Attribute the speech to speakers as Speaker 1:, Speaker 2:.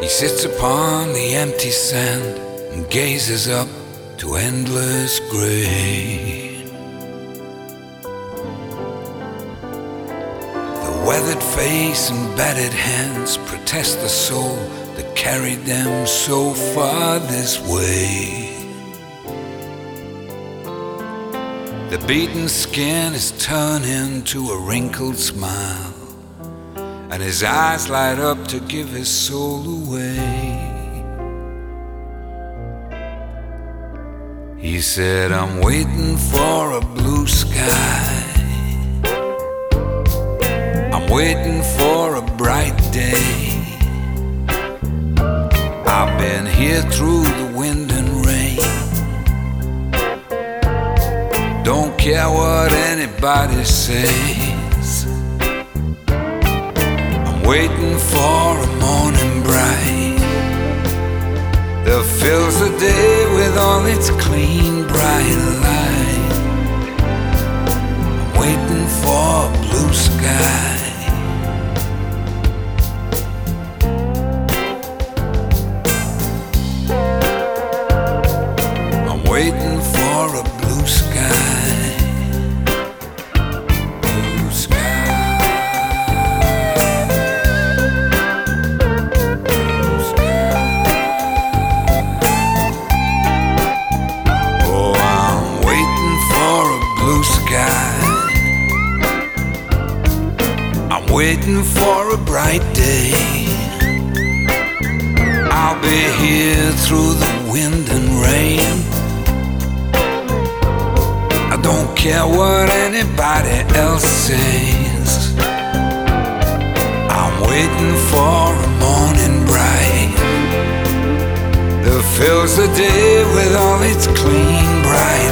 Speaker 1: sits upon the empty sand and gazes up to endless gray. The weathered face and battered hands protest the soul that carried them so far this way. The beaten skin is turning to a wrinkled smile, and his eyes light up to give his soul away. He said, I'm waiting for a blue sky, I'm waiting for a bright day. I've been here through the wind and rain, don't care what anybody says. I'm waiting for a morning bright that fills the day with all its clean, bright light. I'm waiting for a blue sky. I'm waiting for a blue sky. Blue sky. Blue sky. Oh, I'm waiting for a blue sky. I'm waiting for a bright day. I'll be here through the wind and rain. I don't care what anybody else says. I'm waiting for a morning bright that fills the day with all its clean, bright